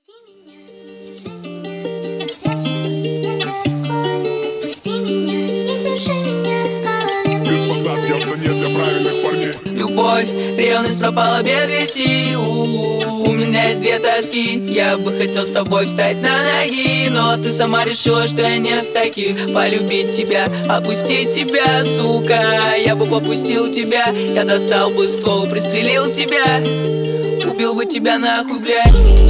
Отпусти меня, не держи меня, горячую, отпусти меня, не держи меня, голодным. Без посадки авто не для правильных парней. Любовь, ревность пропала без вести. У меня есть две тоски. Я бы хотел с тобой встать на ноги, но ты сама решила, что я не с таких. Полюбить тебя, опустить тебя, сука. Я бы попустил тебя, я достал бы ствол, пристрелил тебя, убил бы тебя нахуй, блядь.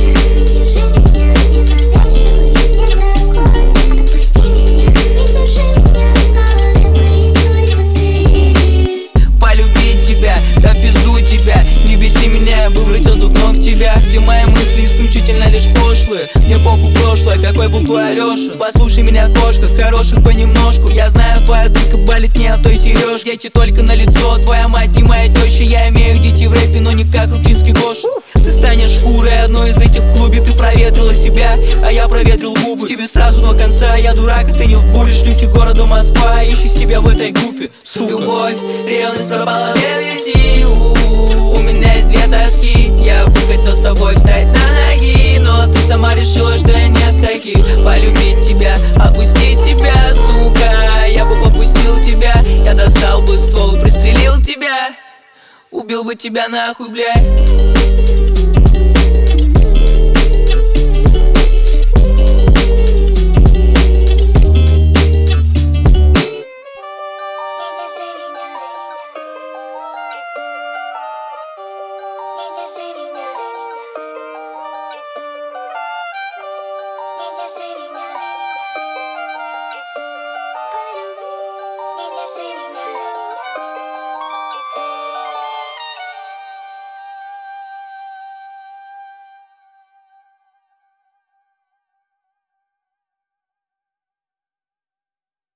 Полюбить тебя, да в пизду тебя. Не беси меня, я бы влетел с двух ног тебя. Все мои мысли исключительно лишь пошлые. Мне похуй прошлое, какой был твой Алёша. Послушай меня, кошка, хороших понемножку. Я знаю, твоя дырка болит не от той сережки. Дети только на лицо, твоя мать не моя теща. Я имею детей в рэпе, но не как Рубчинский Гош. Ты станешь шкурой одной из этих в клубе. Ты проветрила себя, а я проветрил губы. Тебе сразу до конца, я дурак, а ты не в буре. Шлюхи города Москва, ищи себя в этой группе, сука. Любовь, ревность пропала без вести. У меня есть две тоски. Я бы хотел с тобой встать на ноги, но ты сама решила, что я не с таких. Полюбить тебя, опустить тебя, сука. Я бы попустил тебя, я достал бы ствол, пристрелил тебя, убил бы тебя нахуй, блядь.